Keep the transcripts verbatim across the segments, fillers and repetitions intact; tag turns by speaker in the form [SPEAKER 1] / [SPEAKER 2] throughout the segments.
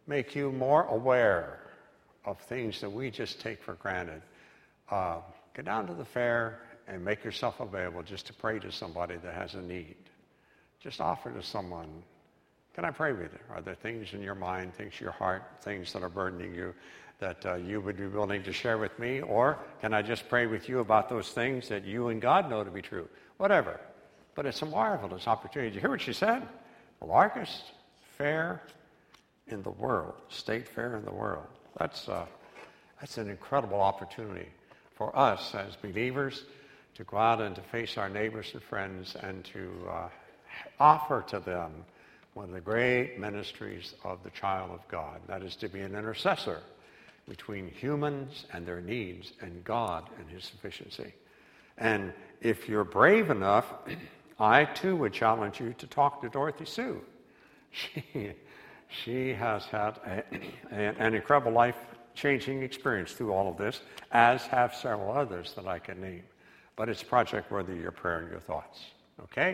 [SPEAKER 1] make you more aware of things that we just take for granted. Uh, go down to the fair and make yourself available just to pray to somebody that has a need. Just offer to someone, can I pray with you? Are there things in your mind, things in your heart, things that are burdening you that uh, you would be willing to share with me? Or can I just pray with you about those things that you and God know to be true? Whatever. But it's a marvelous opportunity. Did you hear what she said? The largest fair in the world, state fair in the world. That's, uh, that's an incredible opportunity for us as believers to go out and to face our neighbors and friends and to uh, offer to them one of the great ministries of the child of God. That is to be an intercessor between humans and their needs and God and his sufficiency. And if you're brave enough, I too would challenge you to talk to Dorothy Sue. She, she has had a, a, an incredible life-changing experience through all of this, as have several others that I can name. But it's a project worthy of your prayer and your thoughts. Okay?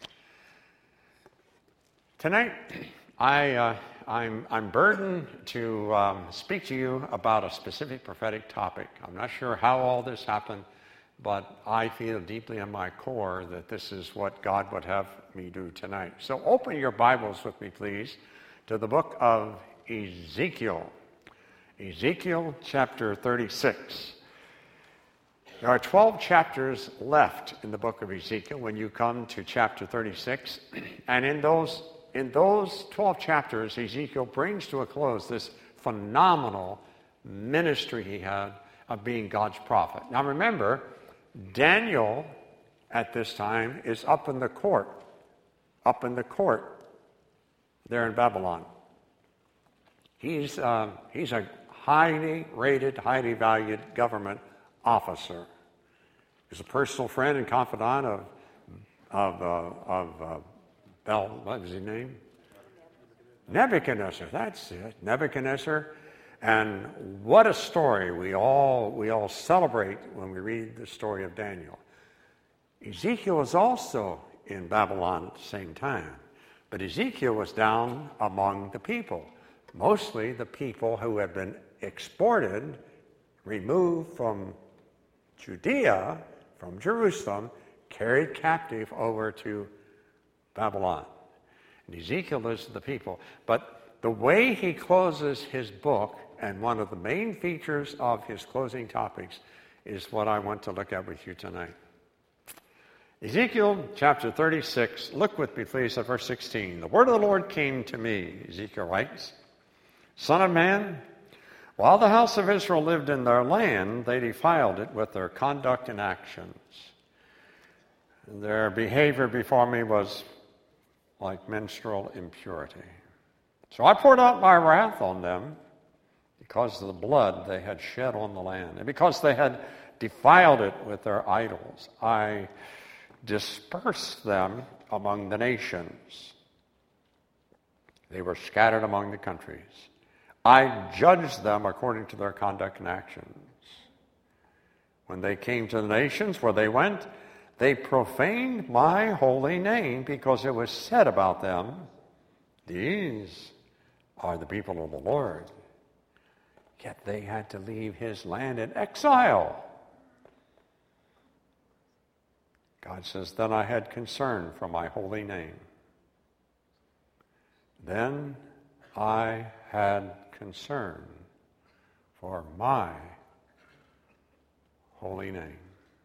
[SPEAKER 1] Tonight, I, uh, I'm, I'm burdened to um, speak to you about a specific prophetic topic. I'm not sure how all this happened, but I feel deeply in my core that this is what God would have me do tonight. So open your Bibles with me, please, to the book of Ezekiel. Ezekiel chapter thirty-six. There are twelve chapters left in the book of Ezekiel when you come to chapter thirty-six. And in those, in those twelve chapters, Ezekiel brings to a close this phenomenal ministry he had of being God's prophet. Now remember, Daniel at this time is up in the court, up in the court there in Babylon. He's, uh, he's a highly rated, highly valued government officer. He's a personal friend and confidant of, of, uh, of uh, Bel, what was his name? Nebuchadnezzar, that's it, Nebuchadnezzar. And what a story we all we all celebrate when we read the story of Daniel. Ezekiel was also in Babylon at the same time, but Ezekiel was down among the people, mostly the people who had been exported, removed from Judea, from Jerusalem, carried captive over to Babylon. And Ezekiel is the people. But the way he closes his book, and one of the main features of his closing topics, is what I want to look at with you tonight. Ezekiel chapter thirty-six, look with me please at verse sixteen. The word of the Lord came to me, Ezekiel writes, Son of man, while the house of Israel lived in their land, they defiled it with their conduct and actions. Their behavior before me was like menstrual impurity. So I poured out my wrath on them because of the blood they had shed on the land, and because they had defiled it with their idols. I dispersed them among the nations. They were scattered among the countries. I judged them according to their conduct and actions. When they came to the nations where they went, they profaned my holy name, because it was said about them, these are the people of the Lord. Yet they had to leave his land in exile. God says, then I had concern for my holy name. Then I had concern for my holy name,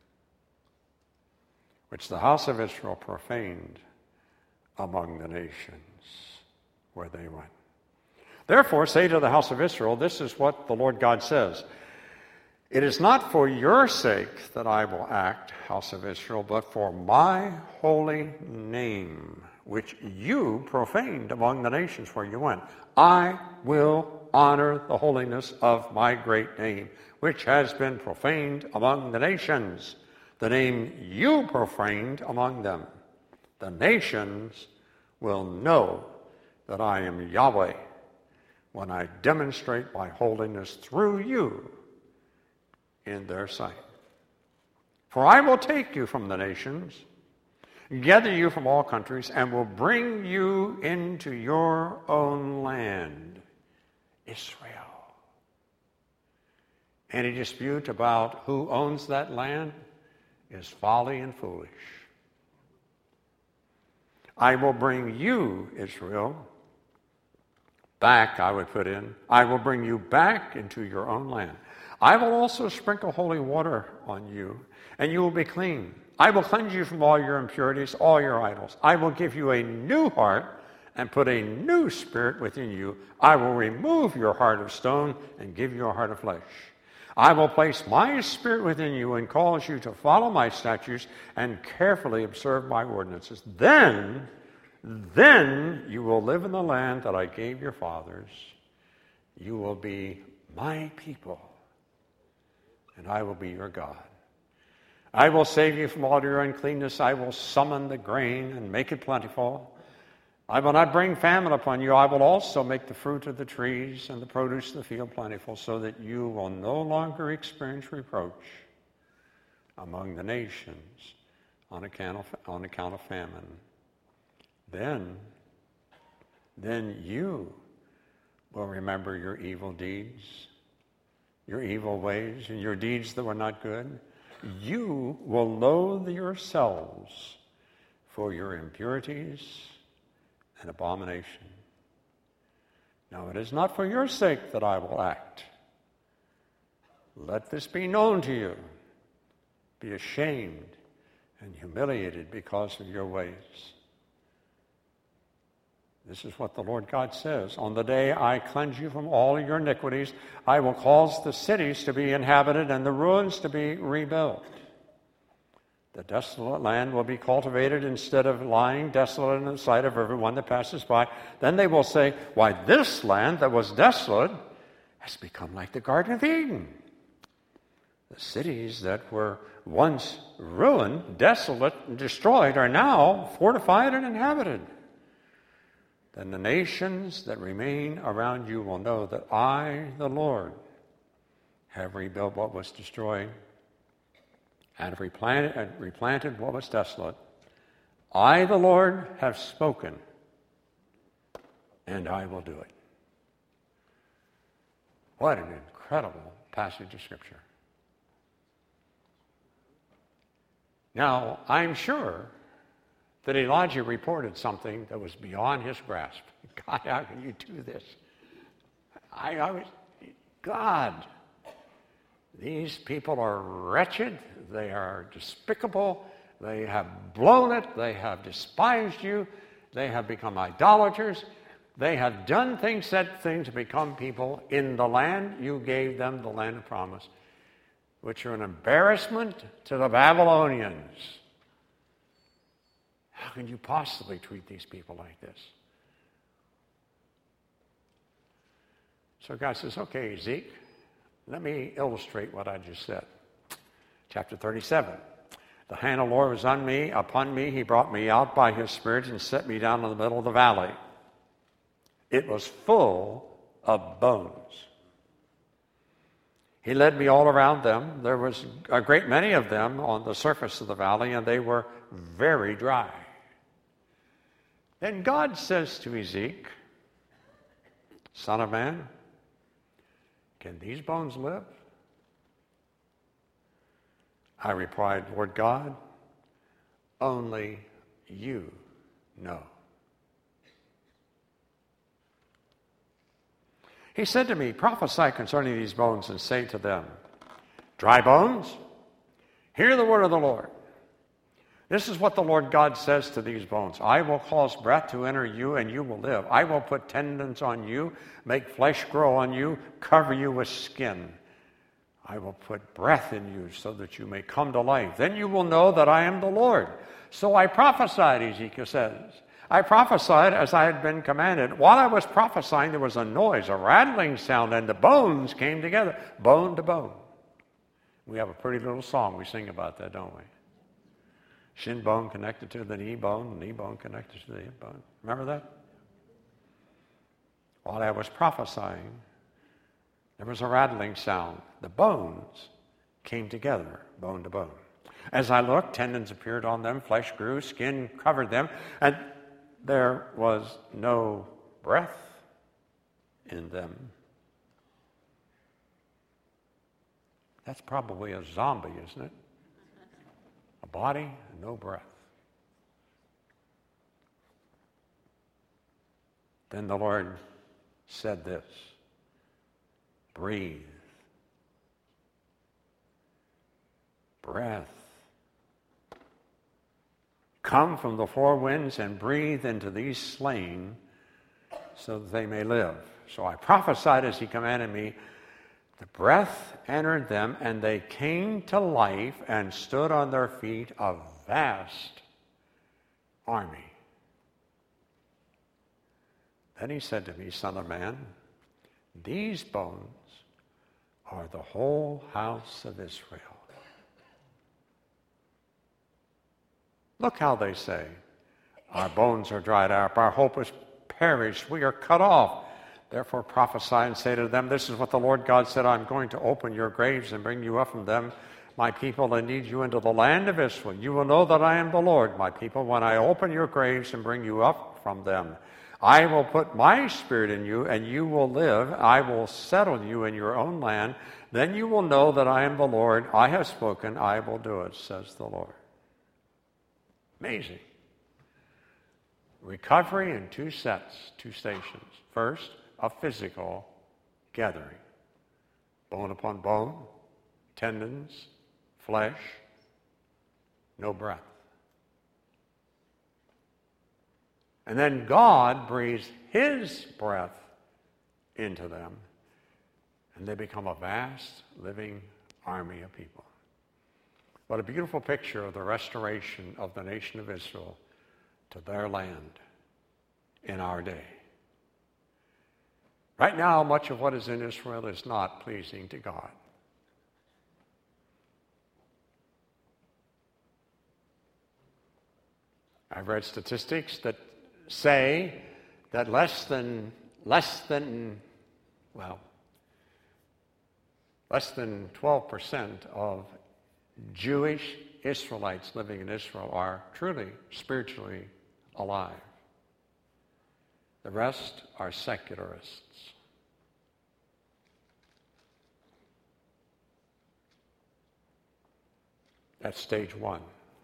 [SPEAKER 1] which the house of Israel profaned among the nations where they went. Therefore, say to the house of Israel, this is what the Lord God says. It is not for your sake that I will act, house of Israel, but for my holy name, which you profaned among the nations where you went. I will honor the holiness of my great name, which has been profaned among the nations, the name you profaned among them. The nations will know that I am Yahweh when I demonstrate my holiness through you in their sight. For I will take you from the nations, gather you from all countries, and will bring you into your own land. Israel. Any dispute about who owns that land is folly and foolish. I will bring you, Israel, back, I would put in. I will bring you back into your own land. I will also sprinkle holy water on you, and you will be clean. I will cleanse you from all your impurities, all your idols. I will give you a new heart and put a new spirit within you. I will remove your heart of stone and give you a heart of flesh. I will place my spirit within you and cause you to follow my statutes and carefully observe my ordinances. Then, then you will live in the land that I gave your fathers. You will be my people, and I will be your God. I will save you from all your uncleanness. I will summon the grain and make it plentiful. I will not bring famine upon you. I will also make the fruit of the trees and the produce of the field plentiful, so that you will no longer experience reproach among the nations on account of, on account of famine. Then, then you will remember your evil deeds, your evil ways, and your deeds that were not good. You will loathe yourselves for your impurities and abomination. Now, it is not for your sake that I will act. Let this be known to you. Be ashamed and humiliated because of your ways. This is what the Lord God says. On the day I cleanse you from all your iniquities, I will cause the cities to be inhabited and the ruins to be rebuilt. The desolate land will be cultivated instead of lying desolate in the sight of everyone that passes by. Then they will say, why, this land that was desolate has become like the Garden of Eden. The cities that were once ruined, desolate, and destroyed are now fortified and inhabited. Then the nations that remain around you will know that I, the Lord, have rebuilt what was destroyed and have replanted, and replanted what was desolate. I, the Lord, have spoken, and I will do it. What an incredible passage of Scripture. Now, I'm sure that Elijah reported something that was beyond his grasp. God, how can you do this? I, I was, God, these people are wretched. They are despicable. They have blown it. They have despised you. They have become idolaters. They have done things, said things to become people in the land you gave them, the land of promise, which are an embarrassment to the Babylonians. How can you possibly treat these people like this? So God says, okay, Zeke, let me illustrate what I just said. Chapter thirty-seven. The hand of the Lord was on me, upon me. He brought me out by his Spirit and set me down in the middle of the valley. It was full of bones. He led me all around them. There was a great many of them on the surface of the valley, and they were very dry. Then God says to Ezekiel, Son of man, can these bones live? I replied, Lord God, only you know. He said to me, prophesy concerning these bones and say to them, dry bones, hear the word of the Lord. This is what the Lord God says to these bones. I will cause breath to enter you, and you will live. I will put tendons on you, make flesh grow on you, cover you with skin. I will put breath in you so that you may come to life. Then you will know that I am the Lord. So I prophesied, Ezekiel says. I prophesied as I had been commanded. While I was prophesying, there was a noise, a rattling sound, and the bones came together, bone to bone. We have a pretty little song we sing about that, don't we? Shin bone connected to the knee bone, knee bone connected to the hip bone. Remember that? While I was prophesying, there was a rattling sound. The bones came together, bone to bone. As I looked, tendons appeared on them, flesh grew, skin covered them, and there was no breath in them That's probably a zombie, isn't it? A body and no breath. Then the Lord said this, breathe. Breath. Come from the four winds and breathe into these slain so that they may live. So I prophesied as he commanded me. The breath entered them, and they came to life and stood on their feet, a vast army. Then he said to me, Son of man, these bones are the whole house of Israel. Look how they say, our bones are dried up, our hope is perished, we are cut off. Therefore prophesy and say to them, this is what the Lord God said, I'm going to open your graves and bring you up from them, my people, and lead you into the land of Israel. You will know that I am the Lord, my people, when I open your graves and bring you up from them. I will put my spirit in you, and you will live. I will settle you in your own land. Then you will know that I am the Lord. I have spoken. I will do it, says the Lord. Amazing. Recovery in two sets, two stations. First, a physical gathering. Bone upon bone, tendons, flesh, no breath. And then God breathes his breath into them, and they become a vast living army of people. What a beautiful picture of the restoration of the nation of Israel to their land in our day. Right now, much of what is in Israel is not pleasing to God. I've read statistics that say that less than, less than, well, less than twelve percent of Jewish Israelites living in Israel are truly spiritually alive. The rest are secularists. That's stage one.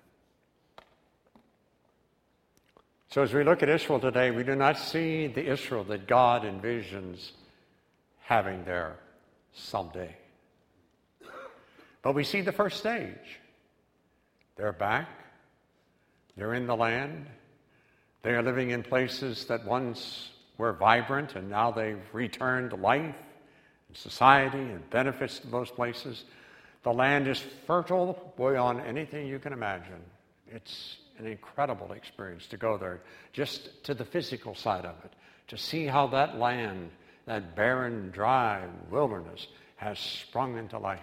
[SPEAKER 1] So as we look at Israel today, we do not see the Israel that God envisions having there someday. But we see the first stage. They're back. They're in the land. They are living in places that once were vibrant, and now they've returned to life and society and benefits to those places. The land is fertile beyond anything you can imagine. It's an incredible experience to go there, just to the physical side of it, to see how that land, that barren, dry wilderness, has sprung into life.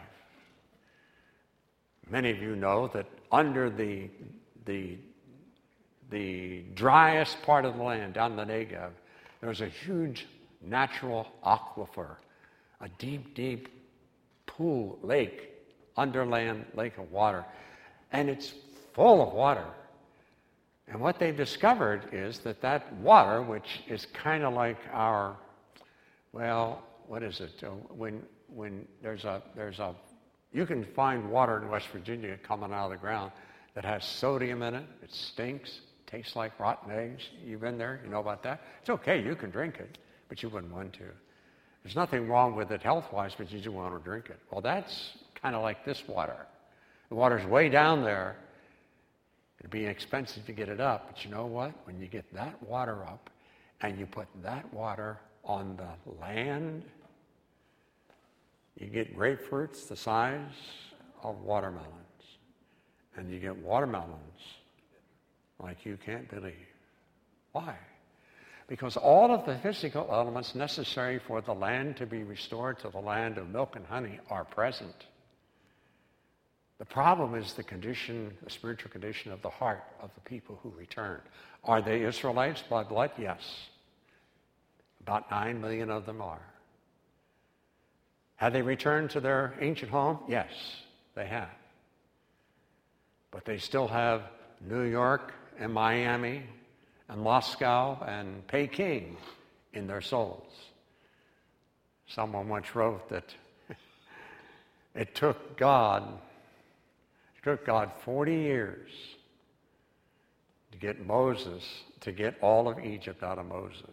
[SPEAKER 1] Many of you know that under the, the, the driest part of the land, down the Negev, there's a huge natural aquifer, a deep, deep pool, lake, underland lake of water, and it's full of water. And what they've discovered is that that water, which is kind of like our, well, what is it? Uh, when when there's a there's a, you can find water in West Virginia coming out of the ground that has sodium in it. It stinks, tastes like rotten eggs. You've been there, you know about that. It's okay, you can drink it, but you wouldn't want to. There's nothing wrong with it health-wise, but you just want to drink it. Well, that's kind of like this water. The water's way down there. It'd be expensive to get it up, but you know what? When you get that water up and you put that water on the land, you get grapefruits the size of watermelons. And you get watermelons like you can't believe. Why? Because all of the physical elements necessary for the land to be restored to the land of milk and honey are present. The problem is the condition, the spiritual condition of the heart of the people who returned. Are they Israelites by blood? Yes. About nine million of them are. Have they returned to their ancient home? Yes, they have. But they still have New York and Miami and Moscow and Peking in their souls. Someone once wrote that It took God, it took God forty years to get Moses, to get all of Egypt out of Moses.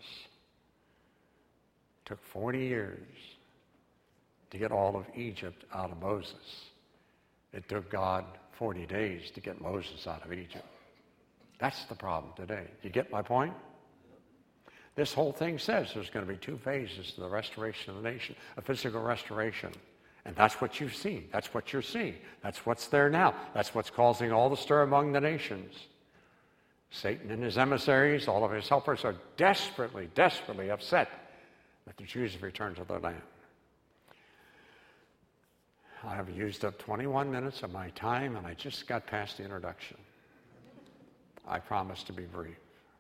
[SPEAKER 1] It took forty years to get all of Egypt out of Moses. It took God forty days to get Moses out of Egypt. That's the problem today. You get my point? This whole thing says there's going to be two phases to the restoration of the nation, a physical restoration. And that's what you've seen. That's what you're seeing. That's what's there now. That's what's causing all the stir among the nations. Satan and his emissaries, all of his helpers, are desperately, desperately upset that the Jews have returned to their land. I have used up twenty-one minutes of my time, and I just got past the introduction. I promise to be brief.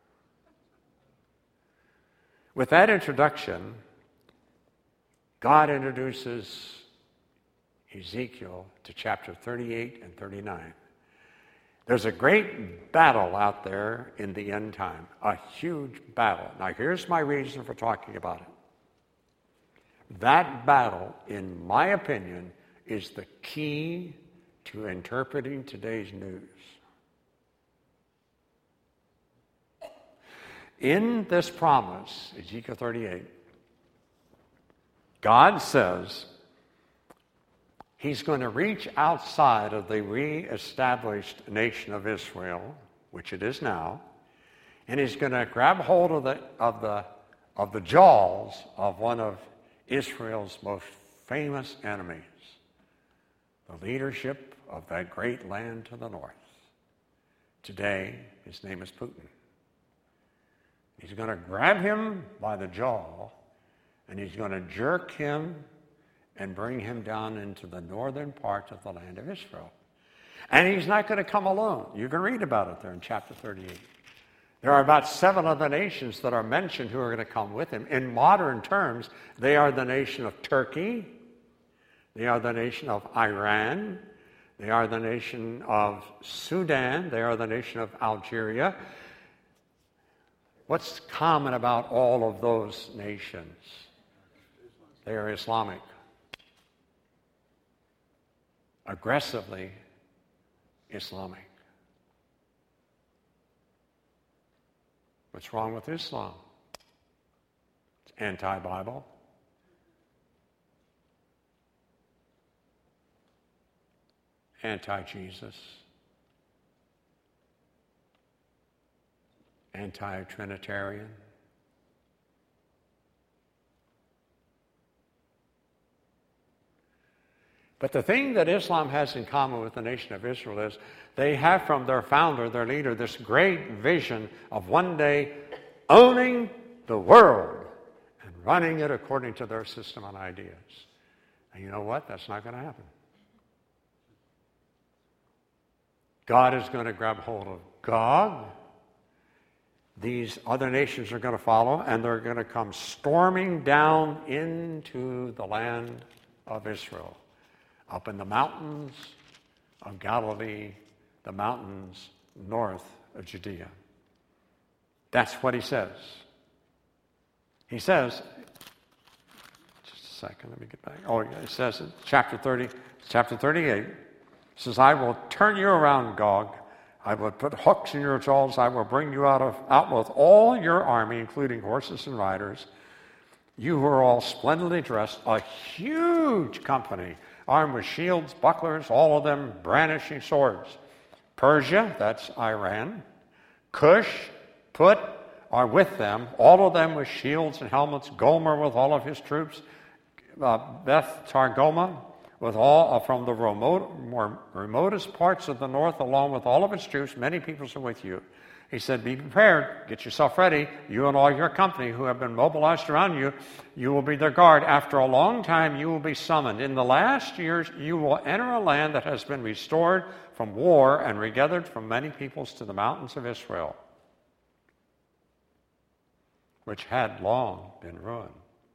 [SPEAKER 1] With that introduction, God introduces Ezekiel to chapter thirty-eight and thirty-nine. There's a great battle out there in the end time, a huge battle. Now, here's my reason for talking about it. That battle, in my opinion, is the key to interpreting today's news. In this promise, Ezekiel thirty-eight, God says he's going to reach outside of the reestablished nation of Israel, which it is now, and he's going to grab hold of the, of the, of the jaws of one of Israel's most famous enemies, the leadership of that great land to the north. Today, his name is Putin. He's going to grab him by the jaw, and he's going to jerk him and bring him down into the northern part of the land of Israel. And he's not going to come alone. You can read about it there in chapter thirty-eight. There are about seven other nations that are mentioned who are going to come with him. In modern terms, they are the nation of Turkey. They are the nation of Iran. They are the nation of Sudan. They are the nation of Algeria. What's common about all of those nations? They are Islamic. Aggressively Islamic. What's wrong with Islam? It's anti-Bible. Anti-Jesus. Anti-Trinitarian. But the thing that Islam has in common with the nation of Israel is they have from their founder, their leader, this great vision of one day owning the world and running it according to their system and ideas. And you know what? That's not going to happen. God is going to grab hold of Gog. These other nations are going to follow, and they're going to come storming down into the land of Israel. Up in the mountains of Galilee, the mountains north of Judea. That's what he says. He says, just a second, let me get back. Oh, yeah, he says in chapter thirty, chapter thirty-eight, he says, I will turn you around, Gog. I will put hooks in your jaws. I will bring you out of out with all your army, including horses and riders. You who are all splendidly dressed, a huge company, armed with shields, bucklers, all of them brandishing swords. Persia, that's Iran. Cush, Put are with them, all of them with shields and helmets. Gomer with all of his troops. Uh, Beth Targoma with all uh, from the remote, more remotest parts of the north, along with all of its troops. Many peoples are with you. He said, be prepared, get yourself ready, you and all your company who have been mobilized around you, you will be their guard. After a long time, you will be summoned. In the last years, you will enter a land that has been restored from war and regathered from many peoples to the mountains of Israel, which had long been ruined.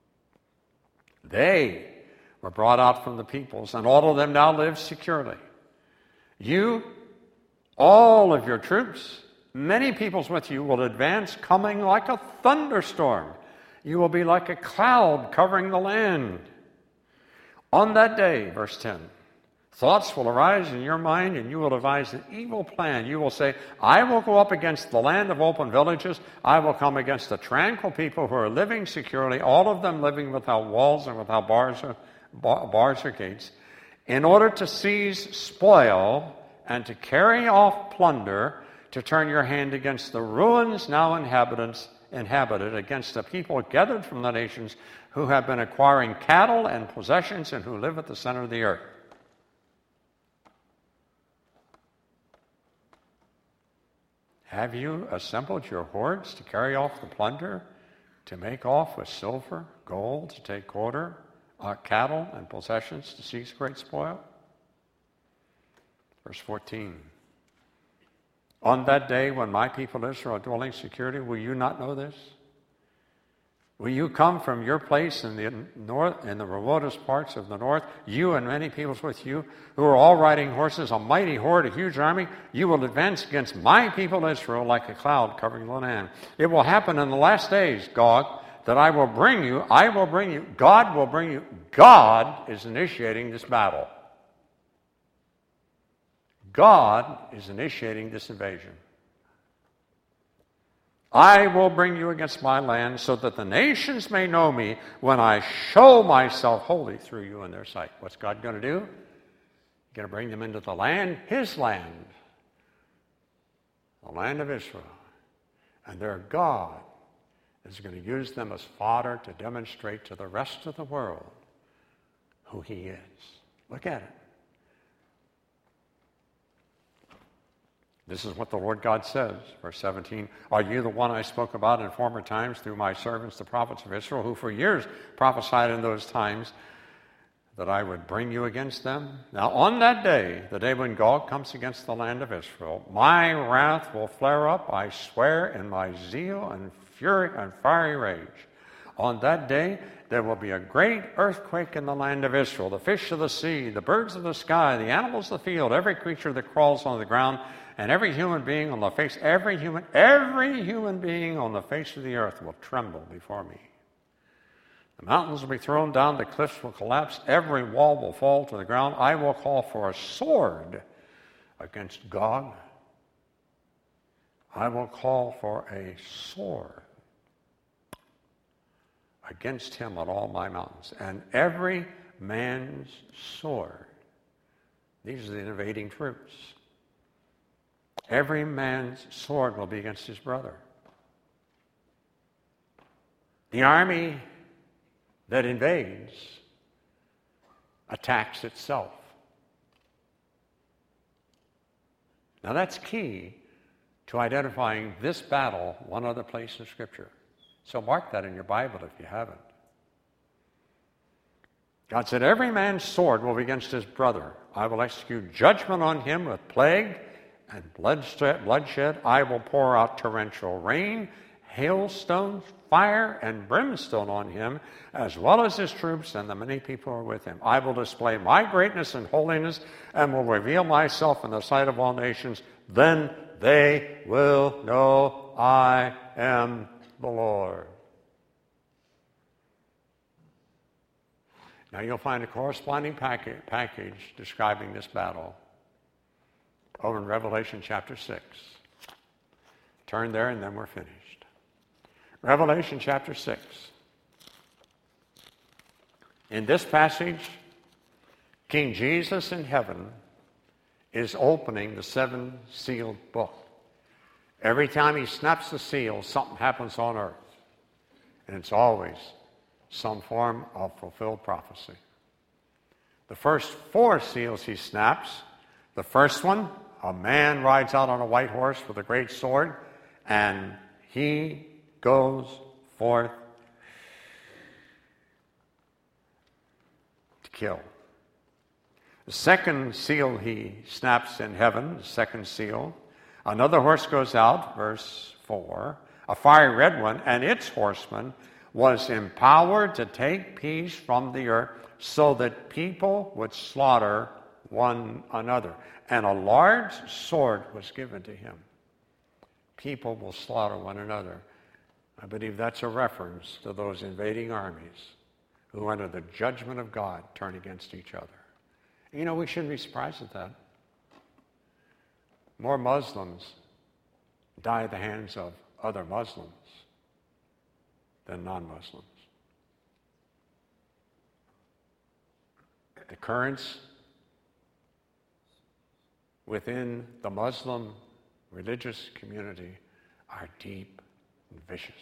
[SPEAKER 1] They were brought out from the peoples, and all of them now live securely. You, all of your troops, many peoples with you will advance, coming like a thunderstorm. You will be like a cloud covering the land. On that day, verse ten, thoughts will arise in your mind, and you will devise an evil plan. You will say, I will go up against the land of open villages. I will come against the tranquil people who are living securely, all of them living without walls and without bars or, bars or gates, in order to seize spoil and to carry off plunder, to turn your hand against the ruins now inhabitants, inhabited, against the people gathered from the nations who have been acquiring cattle and possessions and who live at the center of the earth. Have you assembled your hordes to carry off the plunder, to make off with silver, gold, to take quarter, uh, cattle and possessions, to seize great spoil? Verse fourteen. On that day when my people Israel are dwelling security, will you not know this? Will you come from your place in the north, in the remotest parts of the north, you and many peoples with you, who are all riding horses, a mighty horde, a huge army? You will advance against my people Israel like a cloud covering the land. It will happen in the last days, Gog, that I will bring you, I will bring you, God will bring you. God is initiating this battle. God is initiating this invasion. I will bring you against my land so that the nations may know me when I show myself holy through you in their sight. What's God going to do? He's going to bring them into the land, his land, the land of Israel. And their God is going to use them as fodder to demonstrate to the rest of the world who he is. Look at it. This is what the Lord God says, verse seventeen. Are you the one I spoke about in former times through my servants, the prophets of Israel, who for years prophesied in those times that I would bring you against them? Now on that day, the day when Gog comes against the land of Israel, my wrath will flare up, I swear, in my zeal and fury and fiery rage. On that day, there will be a great earthquake in the land of Israel. The fish of the sea, the birds of the sky, the animals of the field, every creature that crawls on the ground, and every human being on the face, every human, every human being on the face of the earth will tremble before me. The mountains will be thrown down, the cliffs will collapse, every wall will fall to the ground. I will call for a sword against Gog. I will call for a sword against him on all my mountains. And every man's sword, these are the invading troops, every man's sword will be against his brother. The army that invades attacks itself. Now that's key to identifying this battle one other place in Scripture. So mark that in your Bible if you haven't. God said, every man's sword will be against his brother. I will execute judgment on him with plague and bloodshed. I will pour out torrential rain, hailstones, fire, and brimstone on him, as well as his troops and the many people who are with him. I will display my greatness and holiness and will reveal myself in the sight of all nations. Then they will know I am the Lord. Now you'll find a corresponding package, package describing this battle over in Revelation chapter six. Turn there and then we're finished. Revelation chapter six. In this passage, King Jesus in heaven is opening the seven-sealed book. Every time he snaps the seal, something happens on earth. And it's always some form of fulfilled prophecy. The first four seals he snaps, the first one, a man rides out on a white horse with a great sword, and he goes forth to kill. The second seal he snaps in heaven, the second seal, another horse goes out, verse four, a fiery red one, and its horseman was empowered to take peace from the earth so that people would slaughter one another. And a large sword was given to him. People will slaughter one another. I believe that's a reference to those invading armies who under the judgment of God turn against each other. You know, we shouldn't be surprised at that. More Muslims die at the hands of other Muslims than non-Muslims. The currents within the Muslim religious community are deep and vicious.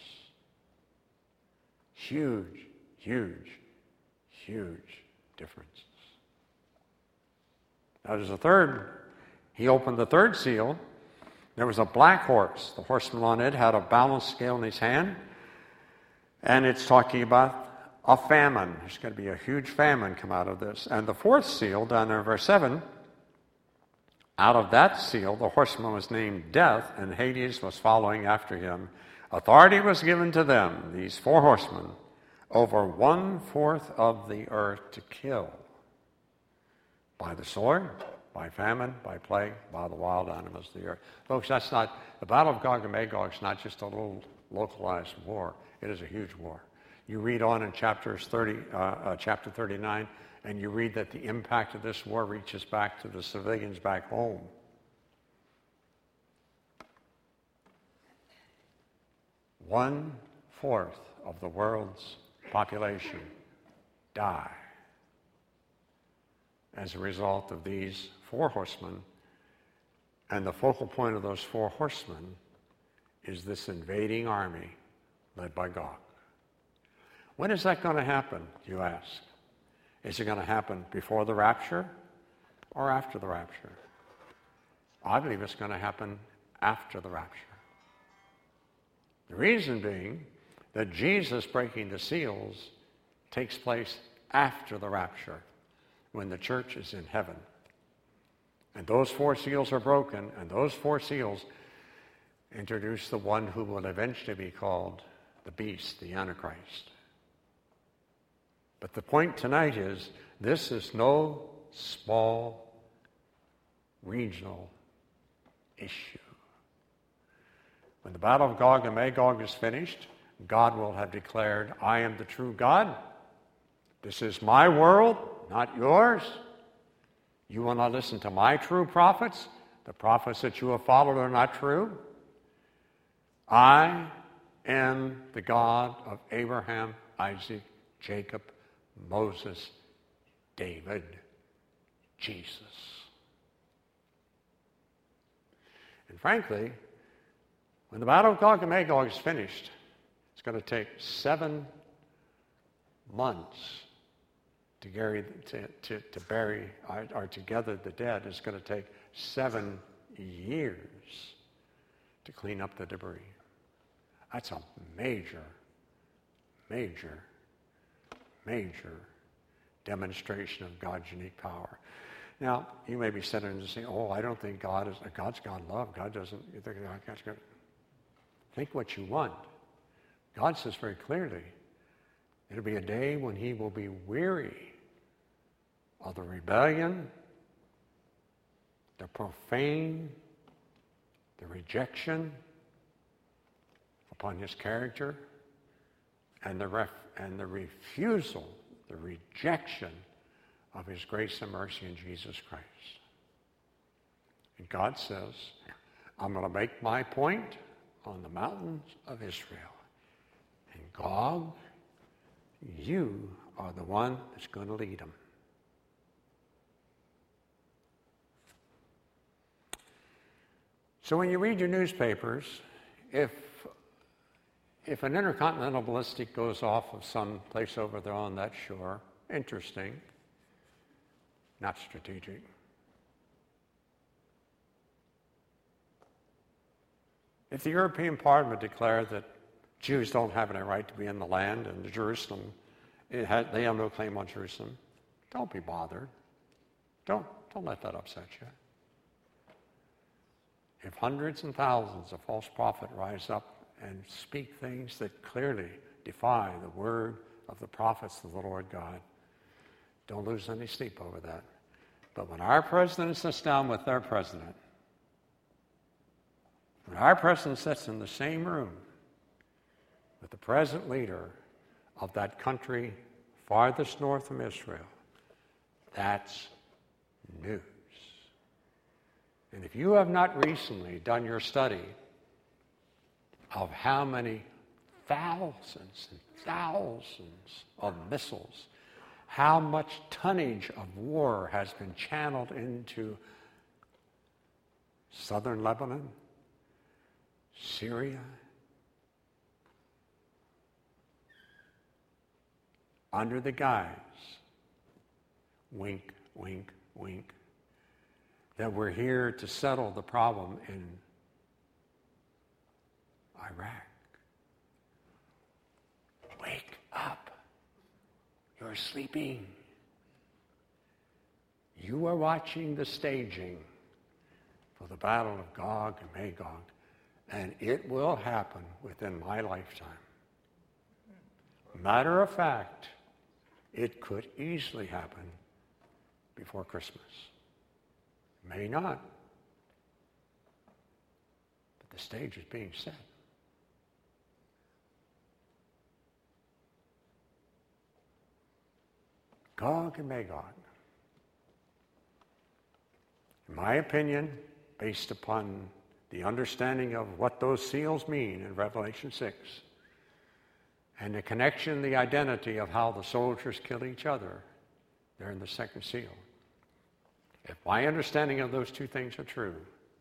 [SPEAKER 1] Huge, huge, huge differences. Now there's a third. He opened the third seal. There was a black horse. The horseman on it had a balance scale in his hand. And it's talking about a famine. There's going to be a huge famine come out of this. And the fourth seal, down there in verse seven, out of that seal, the horseman was named Death, and Hades was following after him. Authority was given to them, these four horsemen, over one-fourth of the earth to kill. By the sword, by famine, by plague, by the wild animals of the earth. Folks, that's not, the Battle of Gog and Magog is not just a little localized war. It is a huge war. You read on in chapters thirty, uh, uh, chapter thirty-nine, and you read that the impact of this war reaches back to the civilians back home. One-fourth of the world's population die as a result of these four horsemen. And the focal point of those four horsemen is this invading army led by Gog. When is that going to happen, you ask? Is it going to happen before the rapture or after the rapture? I believe it's going to happen after the rapture. The reason being that Jesus breaking the seals takes place after the rapture, when the church is in heaven. And those four seals are broken, and those four seals introduce the one who will eventually be called the beast, the Antichrist. But the point tonight is, this is no small regional issue. When the battle of Gog and Magog is finished, God will have declared, I am the true God. This is my world, not yours. You will not listen to my true prophets. The prophets that you have followed are not true. I am the God of Abraham, Isaac, Jacob, Moses, David, Jesus. And frankly, when the battle of Gog and Magog is finished, it's going to take seven months to, bury, to, to, to bury or, or to gather the dead. It's going to take seven years to clean up the debris. That's a major, major, major demonstration of God's unique power. Now, you may be sitting and saying, oh, I don't think God is, God's God love. God doesn't, you think God's God. Think what you want. God says very clearly, it'll be a day when he will be weary of the rebellion, the profane, the rejection upon his character, and the ref, and the refusal, the rejection of his grace and mercy in Jesus Christ. And God says, I'm going to make my point on the mountains of Israel. And Gog, you are the one that's going to lead them. So when you read your newspapers, if if an intercontinental ballistic goes off of some place over there on that shore, interesting, not strategic. If the European Parliament declared that Jews don't have any right to be in the land and Jerusalem, it had, they have no claim on Jerusalem, don't be bothered. Don't, don't let that upset you. If hundreds and thousands of false prophets rise up and speak things that clearly defy the word of the prophets of the Lord God, don't lose any sleep over that. But when our president sits down with their president, when our president sits in the same room with the present leader of that country farthest north from Israel. That's news. And if you have not recently done your study of how many thousands and thousands of missiles, how much tonnage of war has been channeled into southern Lebanon, Syria, under the guise, wink, wink, wink, that we're here to settle the problem in Iraq. Wake up. You're sleeping. You are watching the staging for the battle of Gog and Magog, and it will happen within my lifetime. Matter of fact, it could easily happen before Christmas. May not. But the stage is being set. Gog and Magog. In my opinion, based upon the understanding of what those seals mean in Revelation six, and the connection, the identity of how the soldiers kill each other, they're in the second seal. If my understanding of those two things are true,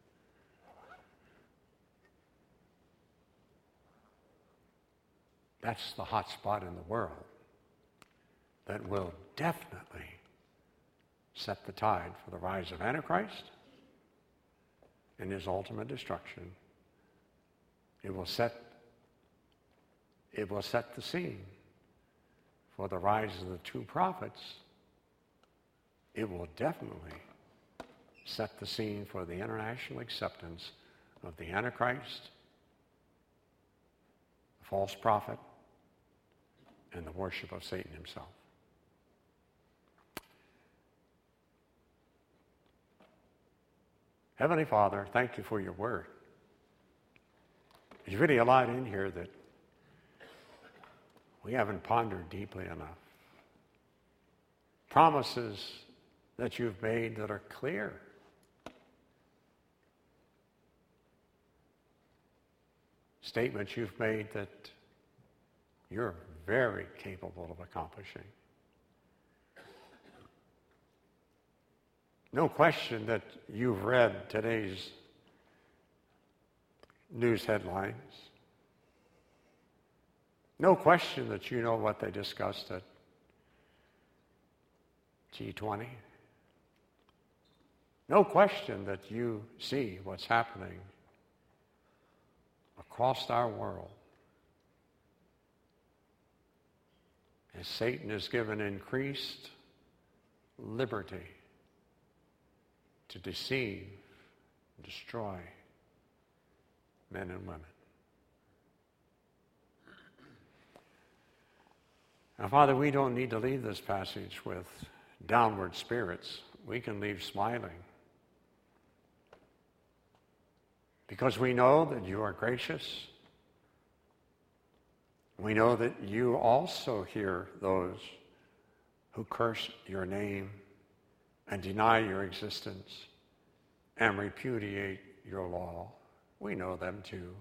[SPEAKER 1] that's the hot spot in the world that will definitely set the tide for the rise of Antichrist and his ultimate destruction. It will set, it will set the scene for the rise of the two prophets. It will definitely set the scene for the international acceptance of the Antichrist, the false prophet, and the worship of Satan himself. Heavenly Father, thank you for your word. There's really a lot in here that we haven't pondered deeply enough. Promises that you've made that are clear. Statements you've made that you're very capable of accomplishing. No question that you've read today's news headlines. No question that you know what they discussed at G twenty. No question that you see what's happening across our world as Satan is given increased liberty to deceive, destroy men and women. Now, Father, we don't need to leave this passage with downward spirits. We can leave smiling because we know that you are gracious. We know that you also hear those who curse your name and deny your existence and repudiate your law. We know them too.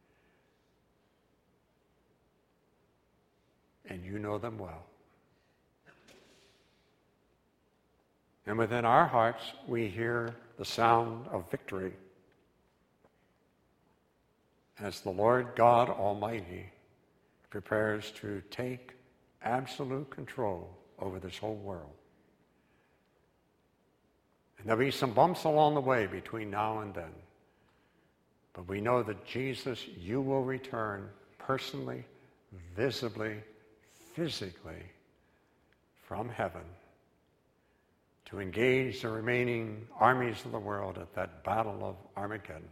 [SPEAKER 1] And you know them well. And within our hearts, we hear the sound of victory as the Lord God Almighty prepares to take absolute control over this whole world. And there'll be some bumps along the way between now and then. But we know that Jesus, you will return personally, visibly, physically from heaven to engage the remaining armies of the world at that battle of Armageddon.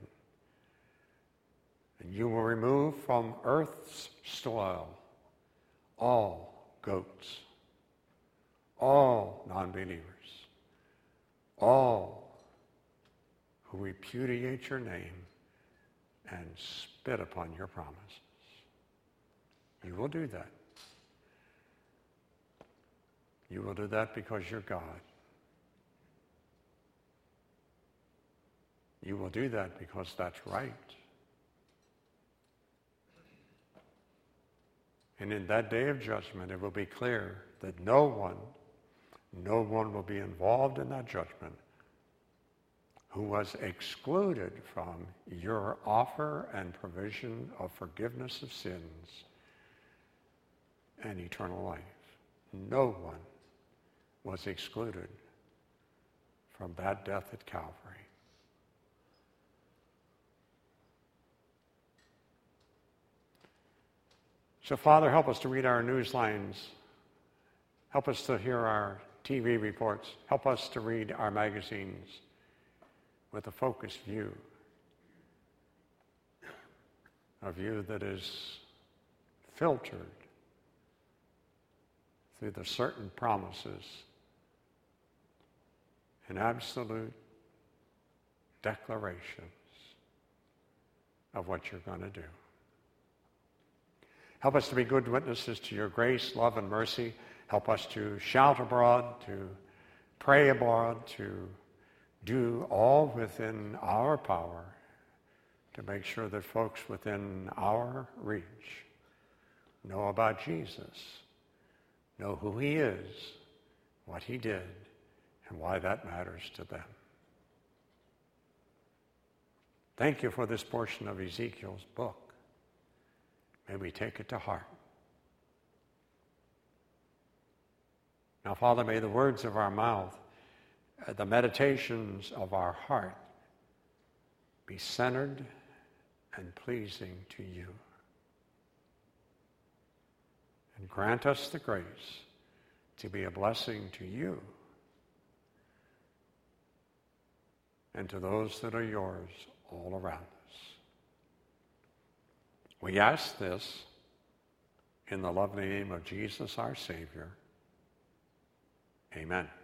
[SPEAKER 1] And you will remove from earth's soil all goats, all non-believers, all who repudiate your name and spit upon your promises. You will do that. You will do that because you're God. You will do that because that's right. And in that day of judgment, it will be clear that no one, no one will be involved in that judgment who was excluded from your offer and provision of forgiveness of sins and eternal life. No one was excluded from that death at Calvary. So, Father, help us to read our news lines. Help us to hear our T V reports. Help us to read our magazines with a focused view, a view that is filtered through the certain promises and absolute declarations of what you're going to do. Help us to be good witnesses to your grace, love, and mercy. Help us to shout abroad, to pray abroad, to do all within our power to make sure that folks within our reach know about Jesus, know who he is, what he did, and why that matters to them. Thank you for this portion of Ezekiel's book. May we take it to heart. Now, Father, may the words of our mouth, uh, the meditations of our heart be centered and pleasing to you. And grant us the grace to be a blessing to you and to those that are yours all around us. We ask this in the lovely name of Jesus, our Savior. Amen.